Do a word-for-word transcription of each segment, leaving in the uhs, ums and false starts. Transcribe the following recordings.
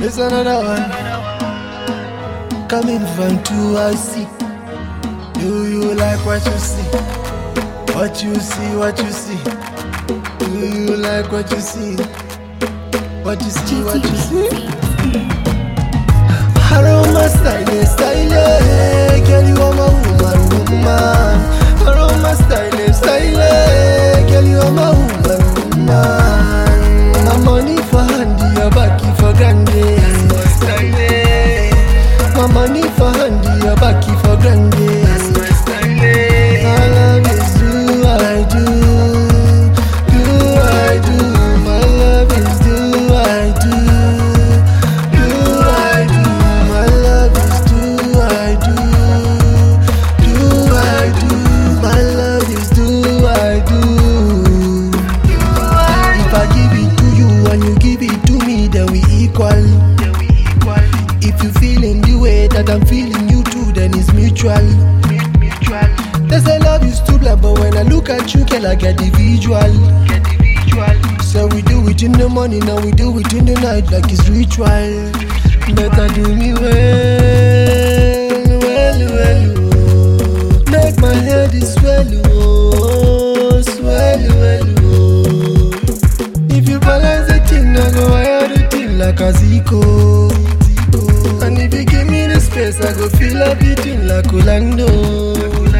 Here's another one. Coming from two I see. Do you like what you see? What you see, what you see? Do you like what you see? What you see, what you see? Aroma style, style, girl you are my woman, woman. Aroma style, style, girl you are my woman, woman. My money for handy, your backy for grande. My money for handy, your backy for grande. My love is do I do, do I do. My love is do I do, do I do. My love is do I do, do I do. My love is do I do. If I give it to you and you give it to me, then we equal. If you feeling the way that I'm feeling you too, then it's mutual. They say love is too black, but when I look at you, girl, I get the visual. So we do it in the morning, and we do it in the night like it's ritual. Better do me well, well, well, oh. Make my head is swell, oh, swell, well, oh. If you balance the thing, I go higher the thing like a Zico. And if you give me the space, I go feel a beating like Orlando.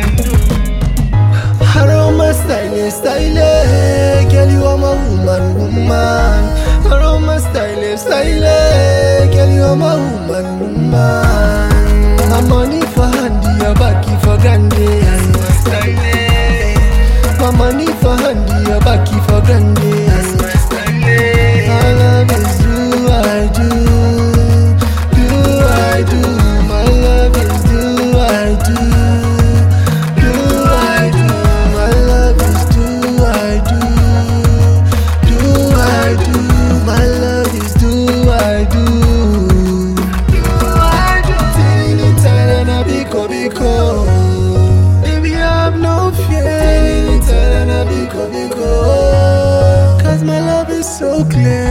Aroma style, style, girl you are my woman, woman. Aroma style, style, girl you are my woman, woman. My money for handy, your backy for grande. My money for handy, your backy for grande. My love is do I do, do I do. My love is do I do. Baby, I have no fear. Cause my love is so clear.